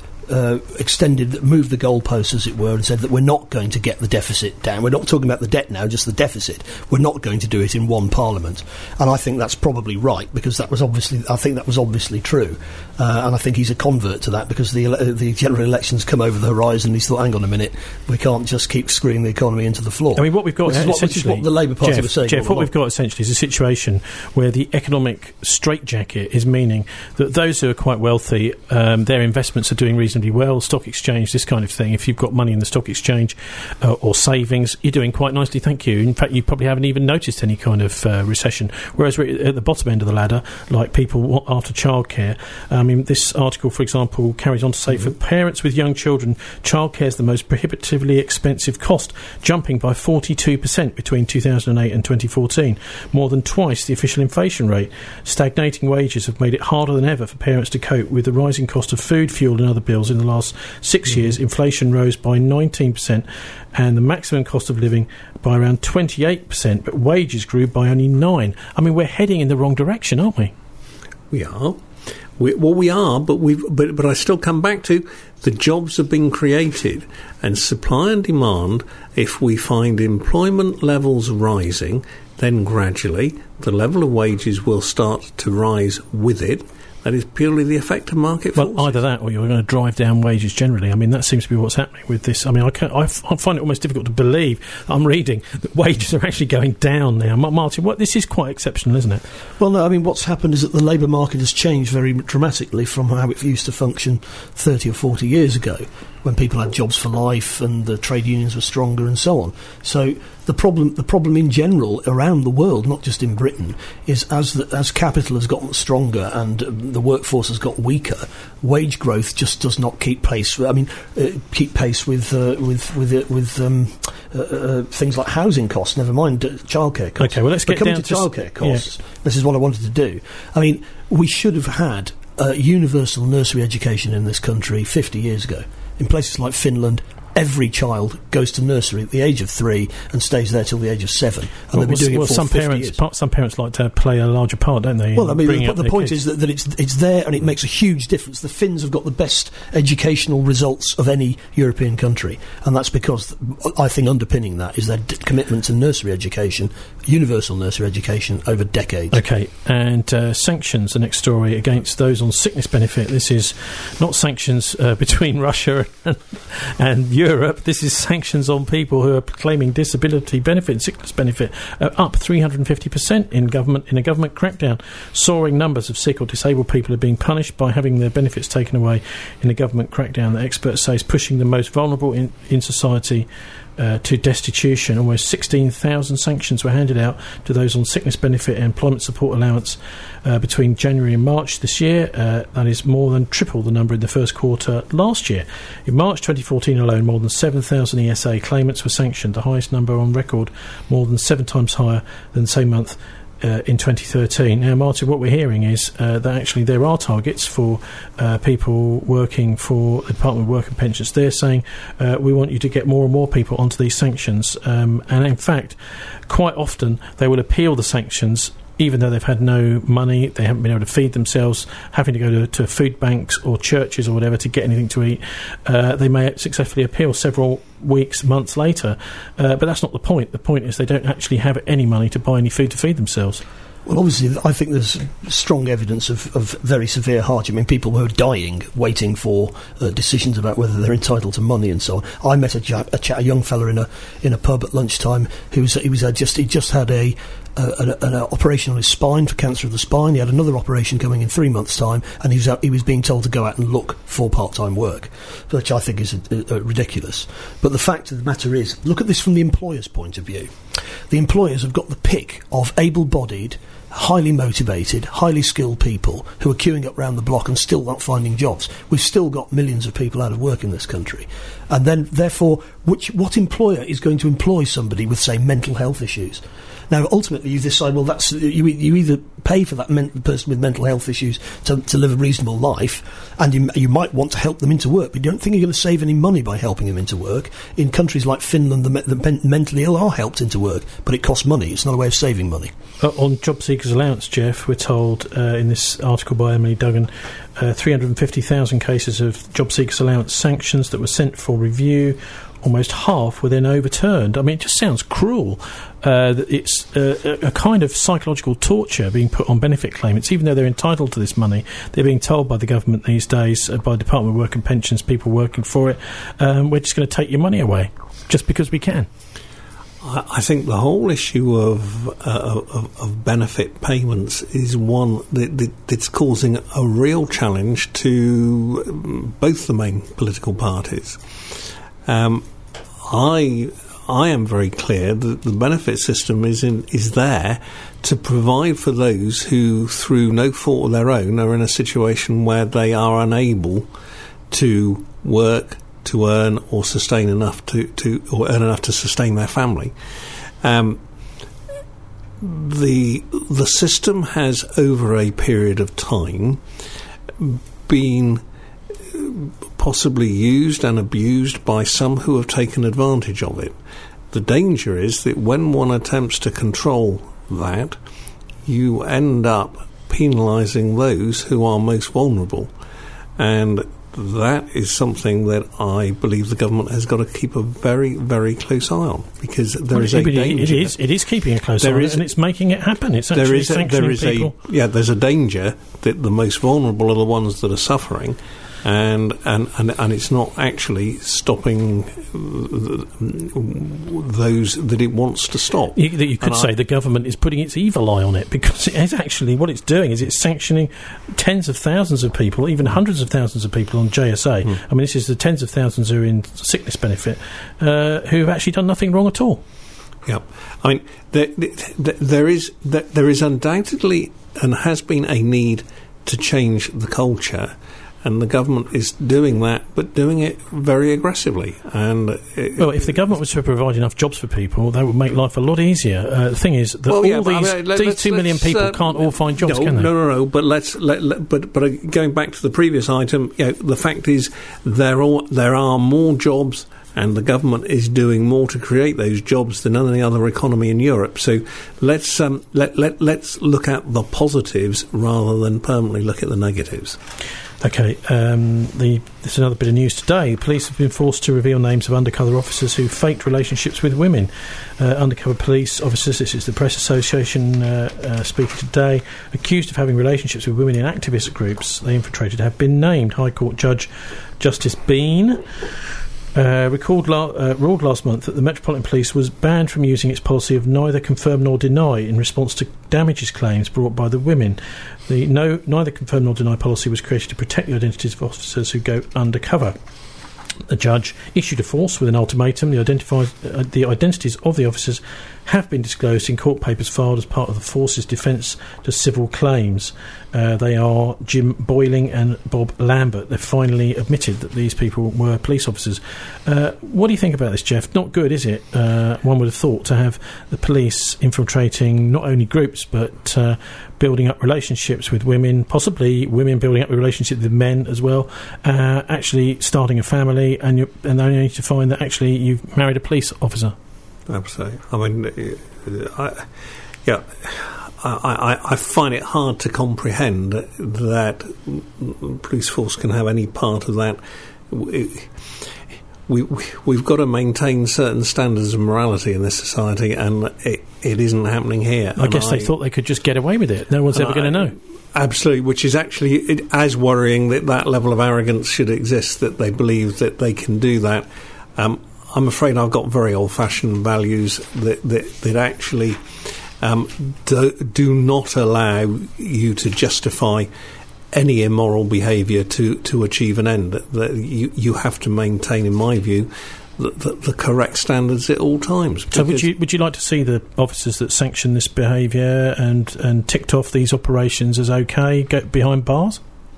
moved the goalposts, as it were, and said that we're not going to get the deficit down. We're not talking about the debt now, just the deficit. We're not going to do it in one Parliament, and I think that's probably right, because that was obviously true, and I think he's a convert to that, because the general elections come over the horizon. And he's thought, hang on a minute, we can't just keep screwing the economy into the floor. I mean, what we've got which is what the Labour Party was saying. Jeff, what we've got essentially is a situation where the economic straitjacket is meaning that those who are quite wealthy, their investments are doing reasonably well, stock exchange, this kind of thing. If you've got money in the stock exchange or savings, you're doing quite nicely, thank you. In fact, you probably haven't even noticed any kind of recession. Whereas we're at the bottom end of the ladder, like people after childcare. I mean, this article, for example, carries on to say, for parents with young children, childcare is the most prohibitively expensive cost, jumping by 42% between 2008 and 2014, more than twice the official inflation rate. Stagnating wages have made it harder than ever for parents to cope with the rising cost of food, fuel and other bills. In the last 6 years, inflation rose by 19% and the maximum cost of living by around 28%, but wages grew by only 9%. I mean, we're heading in the wrong direction, aren't we? We are. We are, but I still come back to the jobs have been created, and supply and demand. If we find employment levels rising, then gradually the level of wages will start to rise with it. That is purely the effect of market forces. Well, either that or you're going to drive down wages generally. I mean, that seems to be what's happening with this. I mean, I find it almost difficult to believe I'm reading that wages are actually going down now. Martin, this is quite exceptional, isn't it? Well, no, I mean, what's happened is that the labour market has changed very dramatically from how it used to function 30 or 40 years ago, when people had jobs for life and the trade unions were stronger and so on. So the problem in general around the world, not just in Britain, is as capital has gotten stronger and the workforce has got weaker, wage growth just does not keep pace. I mean, keep pace with things like housing costs. Never mind childcare costs. Okay, well, let's get down to childcare costs. Yeah. This is what I wanted to do. I mean, we should have had universal nursery education in this country 50 years ago. In places like Finland, every child goes to nursery at the age of 3 and stays there till the age of 7. And they've been doing it for 50 years. Some parents like to play a larger part, don't they? Well, I mean, the point is that it's there and it makes a huge difference. The Finns have got the best educational results of any European country, and that's because I think underpinning that is their commitment to nursery education, universal nursery education, over decades. Okay, and sanctions, the next story, against those on sickness benefit. This is not sanctions between Russia and Europe. This is sanctions on people who are claiming disability benefit and sickness benefit, up 350% in a government crackdown. Soaring numbers of sick or disabled people are being punished by having their benefits taken away in a government crackdown that experts say is pushing the most vulnerable in society to destitution. Almost 16,000 sanctions were handed out to those on sickness benefit and employment support allowance between January and March this year. That is more than triple the number in the first quarter last year. In March 2014 alone, more than 7,000 ESA claimants were sanctioned, the highest number on record, more than 7 times higher than the same month in 2013. Now, Martin, what we're hearing is that actually there are targets for people working for the Department of Work and Pensions. They're saying we want you to get more and more people onto these sanctions, and in fact quite often they will appeal the sanctions even though they've had no money, they haven't been able to feed themselves, having to go to food banks or churches or whatever to get anything to eat. They may successfully appeal several weeks, months later, but that's not the point. The point is they don't actually have any money to buy any food to feed themselves. Well, obviously, I think there's strong evidence of very severe hardship. I mean, people who are dying, waiting for decisions about whether they're entitled to money and so on. I met a young fella in a pub at lunchtime who he just had an operation on his spine for cancer of the spine. He had another operation coming in 3 months' time, and he was being told to go out and look for part-time work, which I think is ridiculous. But the fact of the matter is, look at this from the employer's point of view. The employers have got the pick of able-bodied, highly motivated, highly skilled people who are queuing up round the block and still not finding jobs. We've still got millions of people out of work in this country. And then, therefore, what employer is going to employ somebody with, say, mental health issues? Now, ultimately, you decide, well, that's you either pay for that person with mental health issues to live a reasonable life, and you might want to help them into work, but you don't think you're going to save any money by helping them into work. In countries like Finland, the mentally ill are helped into work, but it costs money. It's not a way of saving money. On job seekers' allowance, Jeff, we're told in this article by Emily Duggan, 350,000 cases of job seekers' allowance sanctions that were sent for review. Almost half were then overturned. I mean, it just sounds cruel. That it's a kind of psychological torture being put on benefit claimants, even though they're entitled to this money. They're being told by the government these days, by the Department of Work and Pensions, people working for it, we're just going to take your money away, just because we can. I think the whole issue of benefit payments is one that's causing a real challenge to both the main political parties. I am very clear that the benefit system is there to provide for those who, through no fault of their own, are in a situation where they are unable to work, to earn or sustain enough or earn enough to sustain their family. The system has, over a period of time, been possibly used and abused by some who have taken advantage of it. The danger is that when one attempts to control that, you end up penalising those who are most vulnerable. And that is something that I believe the government has got to keep a very, very close eye on, because there is a danger. It is keeping a close eye on it, and it's making it happen. It's actually sanctioning people. There's a danger that the most vulnerable are the ones that are suffering, and it's not actually stopping those that it wants to stop. You could say the government is putting its evil eye on it, because it is actually what it's doing is it's sanctioning tens of thousands of people, even hundreds of thousands of people on JSA. I mean, this is the tens of thousands who are in sickness benefit who have actually done nothing wrong at all. Yeah, I mean, there is undoubtedly and has been a need to change the culture. And the government is doing that, but doing it very aggressively. And if the government was to provide enough jobs for people, that would make life a lot easier. The thing is that these 2 million people can't all find jobs, can they? No. But but going back to the previous item, the fact is there are more jobs, and the government is doing more to create those jobs than any other economy in Europe. So let's look at the positives rather than permanently look at the negatives. OK, there's another bit of news today. Police have been forced to reveal names of undercover officers who faked relationships with women. Undercover police officers, this is the Press Association speaking today, accused of having relationships with women in activist groups they infiltrated, have been named. High Court Judge Justice Bean ruled last month that the Metropolitan Police was banned from using its policy of neither confirm nor deny in response to damages claims brought by the women. The neither confirm nor deny policy was created to protect the identities of officers who go undercover. The judge issued a force with an ultimatum. The identities of the officers have been disclosed in court papers filed as part of the force's defence to civil claims. They are Jim Boyling and Bob Lambert. They've finally admitted that these people were police officers. What do you think about this, Jeff? Not good, is it? One would have thought to have the police infiltrating not only groups but building up relationships with women, possibly women building up relationships with men as well, actually starting a family, and only to find that actually you've married a police officer. Absolutely. I mean, I find it hard to comprehend that police force can have any part of that. We've got to maintain certain standards of morality in this society, and it isn't happening here. I guess they thought they could just get away with it. No one's ever going to know. Absolutely, which is actually as worrying that level of arrogance should exist, that they believe that they can do that. I'm afraid I've got very old-fashioned values that actually do not allow you to justify any immoral behaviour to achieve an end. That you have to maintain, in my view, the correct standards at all times. So would you like to see the officers that sanction this behaviour and ticked off these operations as okay go behind bars?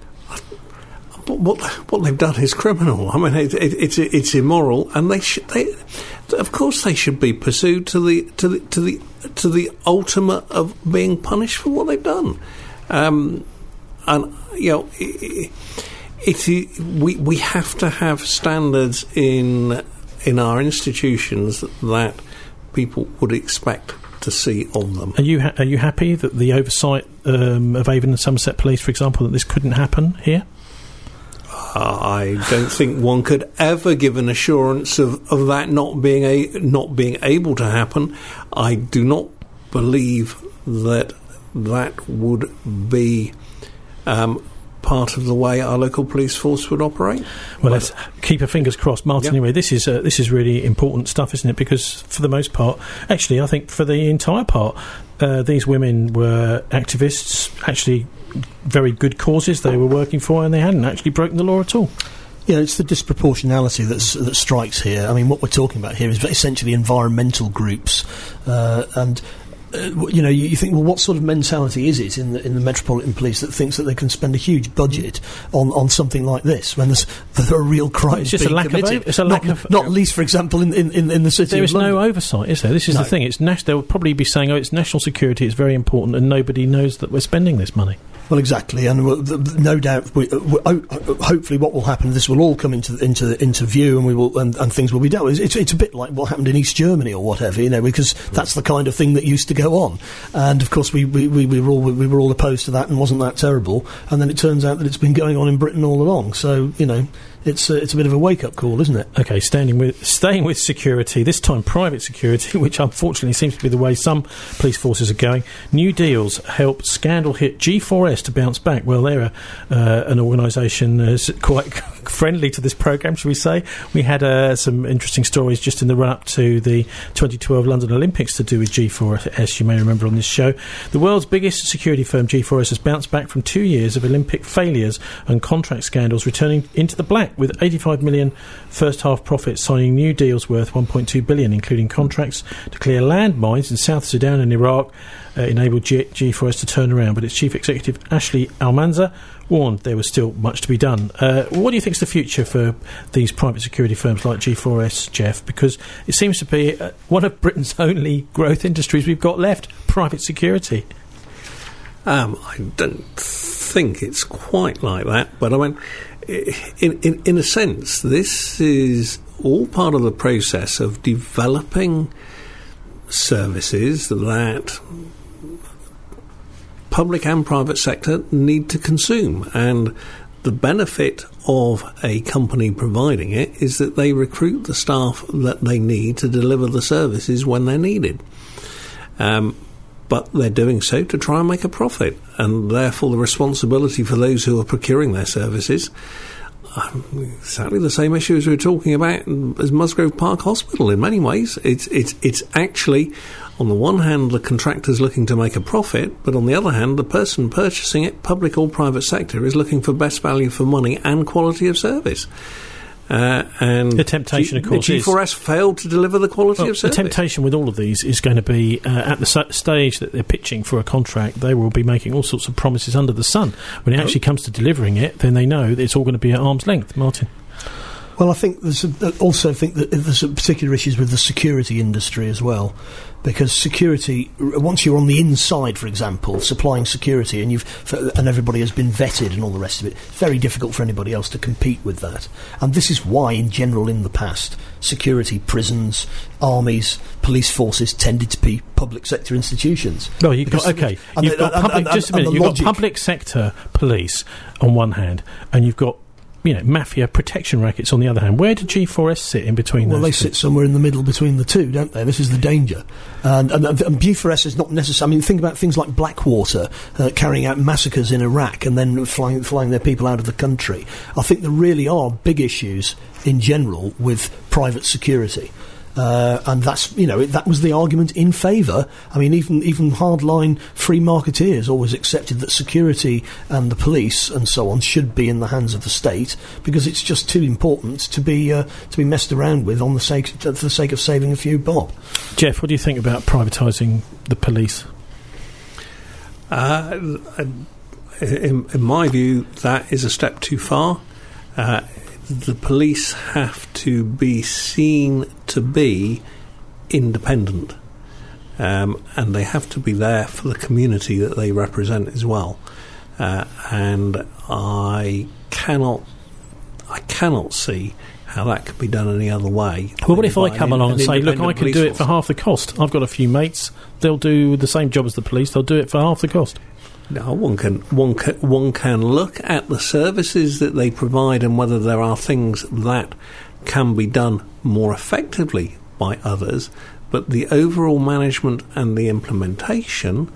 What they've done is criminal. I mean, it's immoral, and of course they should be pursued to the ultimate of being punished for what they've done. And we have to have standards in our institutions that people would expect to see of them. Are you happy that the oversight of Avon and Somerset Police, for example, that this couldn't happen here? I don't think one could ever give an assurance of that not being able to happen. I do not believe that would be part of the way our local police force would operate. Well, let's keep our fingers crossed, Martin. Anyway, this is really important stuff, isn't it? Because for the most part, actually, I think for the entire part, these women were activists, actually very good causes they were working for, and they hadn't actually broken the law at all. Yeah, it's the disproportionality that strikes here. I mean, what we're talking about here is essentially environmental groups, and you think, well, what sort of mentality is it in the Metropolitan Police that thinks that they can spend a huge budget on something like this when there are real crimes it's just being committed? Not least, for example, in the city. There is of London. No oversight, is there? This is the thing. It's they'll probably be saying, "Oh, it's national security. It's very important," and nobody knows that we're spending this money. Well, exactly, and no doubt, hopefully, what will happen? This will all come into view, and we will, and things will be dealt with. It's a bit like what happened in East Germany or whatever, because that's the kind of thing that used to go on. And of course, we were all opposed to that, and wasn't that terrible? And then it turns out that it's been going on in Britain all along. So it's a bit of a wake-up call, isn't it? Okay, staying with security, this time private security, which unfortunately seems to be the way some police forces are going. New deals help scandal-hit G4S to bounce back. Well, they're an organisation quite friendly to this programme, shall we say. We had some interesting stories just in the run-up to the 2012 London Olympics to do with G4S, you may remember on this show. The world's biggest security firm, G4S, has bounced back from 2 years of Olympic failures and contract scandals, returning into the black with 85 million first-half profits, signing new deals worth 1.2 billion, including contracts to clear landmines in South Sudan and Iraq, enabled G4S to turn around. But its chief executive, Ashley Almanza, warned there was still much to be done. What do you think is the future for these private security firms like G4S, Jeff? Because it seems to be one of Britain's only growth industries we've got left, private security. I don't think it's quite like that, but I mean, in a sense, this is all part of the process of developing services that public and private sector need to consume, and the benefit of a company providing it is that they recruit the staff that they need to deliver the services when they're needed. But they're doing so to try and make a profit, and therefore the responsibility for those who are procuring their services, exactly the same issue as we were talking about as Musgrove Park Hospital. In many ways, it's actually, on the one hand, the contractor's looking to make a profit, but on the other hand, the person purchasing it, public or private sector, is looking for best value for money and quality of service. And the temptation, of course, G4S failed to deliver the quality of service. The temptation with all of these is going to be at the stage that they're pitching for a contract, they will be making all sorts of promises under the sun. When it actually comes to delivering it, then they know that it's all going to be at arm's length. Martin? Well, I think there's particular issues with the security industry as well, because security, once you're on the inside, for example, supplying security, and everybody has been vetted and all the rest of it, it's very difficult for anybody else to compete with that. And this is why, in general, in the past, security, prisons, armies, police forces tended to be public sector institutions. Well, you've got public sector police on one hand, and you've got mafia protection rackets on the other hand. Where do G4S sit in between those? Well, they sit somewhere in the middle between the two, don't they? This is the danger. And G4S is not necessary. I mean, think about things like Blackwater, carrying out massacres in Iraq and then flying their people out of the country. I think there really are big issues in general with private security. and that's, that was the argument in favour. I mean, even hardline free marketeers always accepted that security and the police and so on should be in the hands of the state, because it's just too important to be messed around with for the sake of saving a few bob. Jeff, what do you think about privatising the police? In my view, that is a step too far. The police have to be seen to be independent, and they have to be there for the community that they represent as well. And I cannot see how that could be done any other way. Well, what if I come along and say, look, I can do it for half the cost? I've got a few mates, they'll do the same job as the police, they'll do it for half the cost. No, one can look at the services that they provide and whether there are things that can be done more effectively by others, but the overall management and the implementation,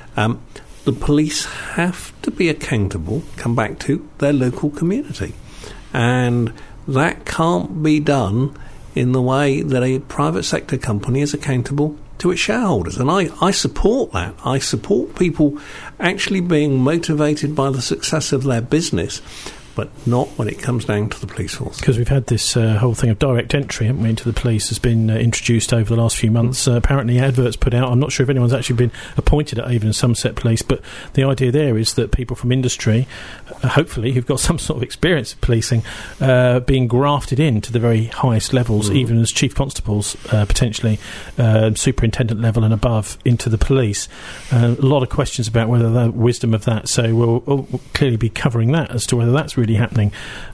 the police have to be accountable, come back to their local community. And that can't be done in the way that a private sector company is accountable to its shareholders. And I support that. I support people actually being motivated by the success of their business, but not when it comes down to the police force. Because we've had this whole thing of direct entry, haven't we, into the police has been introduced over the last few months. Apparently adverts put out, I'm not sure if anyone's actually been appointed at Avon and Somerset Police, but the idea there is that people from industry, hopefully who've got some sort of experience of policing, being grafted into the very highest levels, even as chief constables, potentially superintendent level and above, into the police. A lot of questions about whether the wisdom of that, so we'll clearly be covering that as to whether that's really happening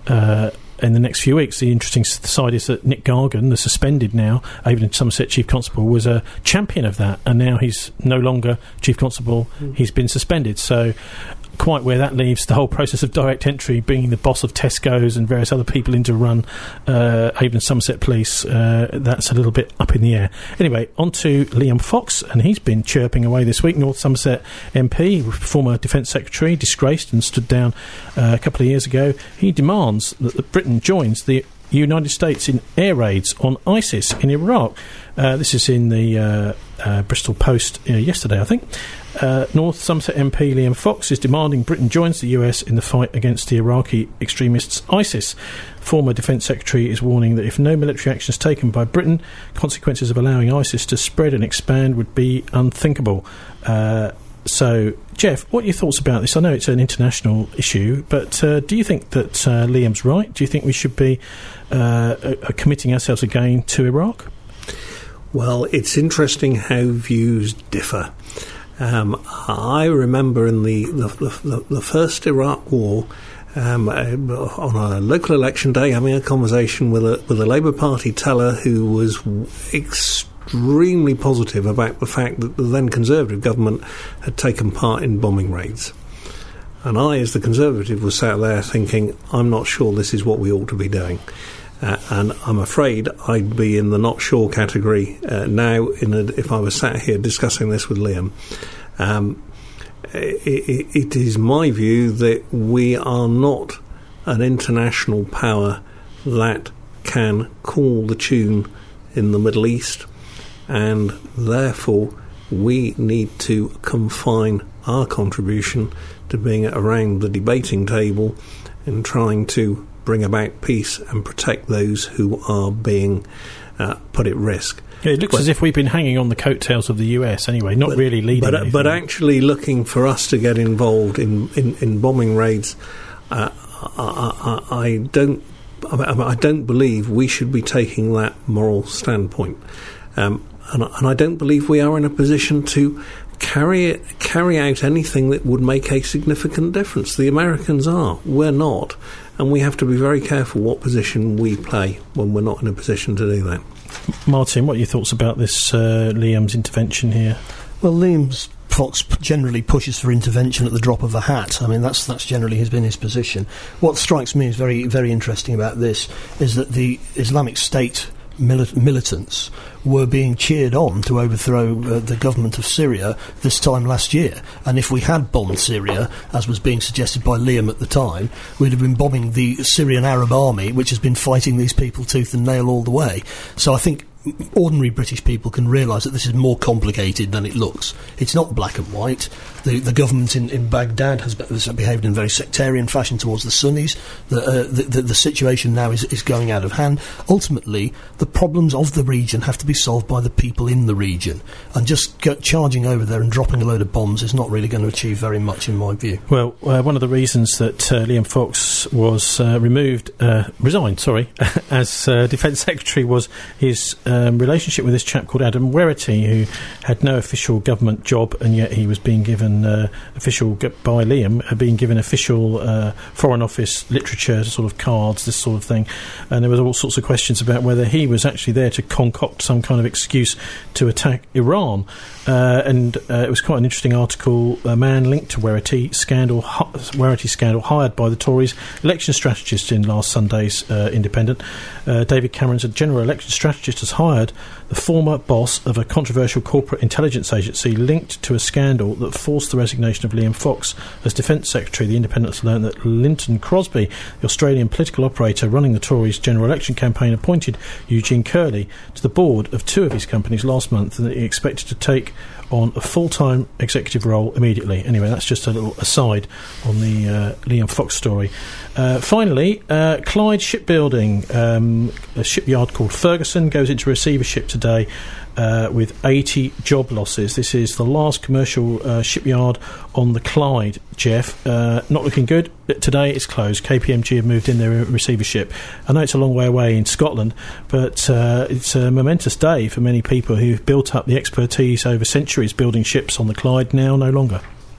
in the next few weeks. The interesting side is that Nick Gargan, the suspended now Avon and Somerset Chief Constable, was a champion of that, and now he's no longer Chief Constable. He's been suspended. So quite where that leaves the whole process of direct entry, bringing the boss of Tesco's and various other people in to run Avon and Somerset Police, that's a little bit up in the air. Anyway, on to Liam Fox, and he's been chirping away this week. North Somerset MP, former Defence Secretary, disgraced and stood down a couple of years ago. He demands that Britain joins the United States in air raids on ISIS in Iraq. This is in the Bristol Post yesterday, I think. North Somerset MP Liam Fox is demanding Britain joins the US in the fight against the Iraqi extremists ISIS. Former Defence Secretary is warning that if no military action is taken by Britain, consequences of allowing ISIS to spread and expand would be unthinkable. So, Jeff, what are your thoughts about this? I know it's an international issue, but do you think that Liam's right? Do you think we should be committing ourselves again to Iraq? Well, it's interesting how views differ. I remember in the first Iraq War, on a local election day, having a conversation with a Labour Party teller who was extremely positive about the fact that the then Conservative government had taken part in bombing raids. And I, as the Conservative, was sat there thinking, I'm not sure this is what we ought to be doing. And I'm afraid I'd be in the not sure category now if I was sat here discussing this with Liam. It is my view that we are not an international power that can call the tune in the Middle East, and therefore we need to confine our contribution to being around the debating table and trying to bring about peace and protect those who are being put at risk. Yeah, it looks as if we've been hanging on the coattails of the US anyway, not really leading. But actually looking for us to get involved in bombing raids, I don't believe we should be taking that moral standpoint. And I don't believe we are in a position to carry out anything that would make a significant difference. The Americans are. We're not. And we have to be very careful what position we play when we're not in a position to do that. Martin, what are your thoughts about this Liam's intervention here? Well, Liam Fox generally pushes for intervention at the drop of a hat. I mean, that's generally been his position. What strikes me as very, very interesting about this is that the Islamic State militants were being cheered on to overthrow the government of Syria this time last year, and if we had bombed Syria, as was being suggested by Liam at the time, we'd have been bombing the Syrian Arab army, which has been fighting these people tooth and nail all the way. So I think ordinary British people can realise that this is more complicated than it looks. It's not black and white. The government in Baghdad has behaved in a very sectarian fashion towards the Sunnis. The situation now is going out of hand. Ultimately, the problems of the region have to be solved by the people in the region, and just charging over there and dropping a load of bombs is not really going to achieve very much, in my view. Well, one of the reasons that Liam Fox was resigned, as Defence Secretary was his relationship with this chap called Adam Werrity, who had no official government job, and yet he was being given official Foreign Office literature sort of cards, this sort of thing, and there was all sorts of questions about whether he was actually there to concoct some kind of excuse to attack Iran. And it was quite an interesting article. A man linked to Werrity scandal hired by the Tories election strategist in last Sunday's Independent. David Cameron's general election strategist has hired the former boss of a controversial corporate intelligence agency linked to a scandal that forced the resignation of Liam Fox as Defence Secretary. The Independent has learned that Linton Crosby, the Australian political operator running the Tories' general election campaign, appointed Eugene Curley to the board of two of his companies last month, and that he expected to take on a full-time executive role immediately. Anyway, that's just a little aside on the Liam Fox story. Finally, Clyde Shipbuilding, a shipyard called Ferguson, goes into receivership today with 80 job losses. This is the last commercial shipyard on the Clyde, Jeff. Not looking good. Today it's closed. KPMG have moved in their receivership. I know it's a long way away in Scotland, but it's a momentous day for many people who've built up the expertise over centuries building ships on the Clyde, now no longer.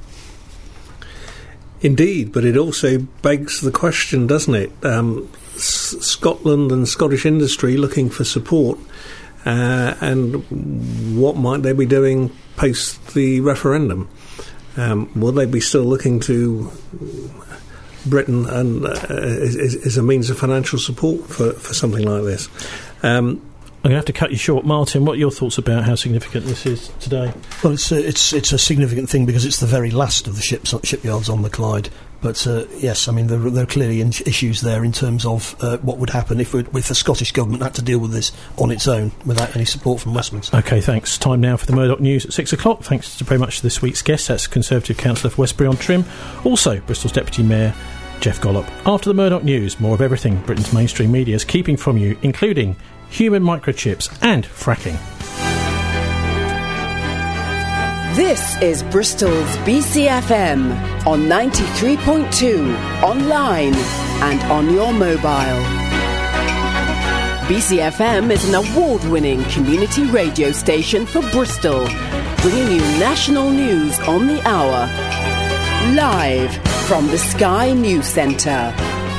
Indeed, but it also begs the question, doesn't it? Scotland and Scottish industry looking for support, and what might they be doing post the referendum? Will they be still looking to Britain and as a means of financial support for something like this? I'm going to have to cut you short. Martin, what are your thoughts about how significant this is today? Well, it's a significant thing because it's the very last of the shipyards on the Clyde. But yes, I mean, there are clearly issues there in terms of what would happen if the Scottish Government had to deal with this on its own without any support from Westminster. OK, thanks. Time now for the Murdoch News at 6 o'clock. Thanks very much to this week's guest. That's Conservative Councillor for Westbury-on-Trim. Also, Bristol's Deputy Mayor, Jeff Gollop. After the Murdoch News, more of everything Britain's mainstream media is keeping from you, including human microchips and fracking. This is Bristol's BCFM on 93.2, online and on your mobile. BCFM is an award-winning community radio station for Bristol, bringing you national news on the hour. Live from the Sky News Centre.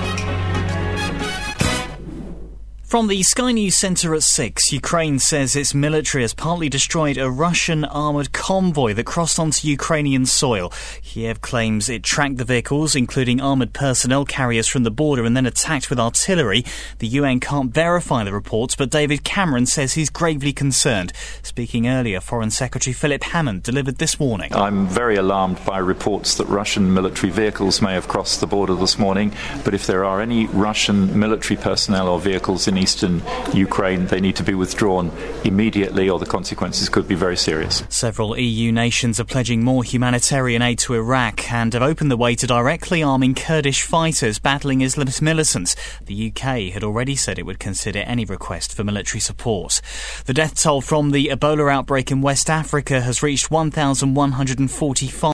From the Sky News Centre at 6, Ukraine says its military has partly destroyed a Russian armoured convoy that crossed onto Ukrainian soil. Kiev claims it tracked the vehicles, including armoured personnel carriers, from the border and then attacked with artillery. The UN can't verify the reports, but David Cameron says he's gravely concerned. Speaking earlier, Foreign Secretary Philip Hammond delivered this morning. I'm very alarmed by reports that Russian military vehicles may have crossed the border this morning, but if there are any Russian military personnel or vehicles in eastern Ukraine, they need to be withdrawn immediately or the consequences could be very serious. Several EU nations are pledging more humanitarian aid to Iraq and have opened the way to directly arming Kurdish fighters battling Islamist militants. The UK had already said it would consider any request for military support. The death toll from the Ebola outbreak in West Africa has reached 1,145.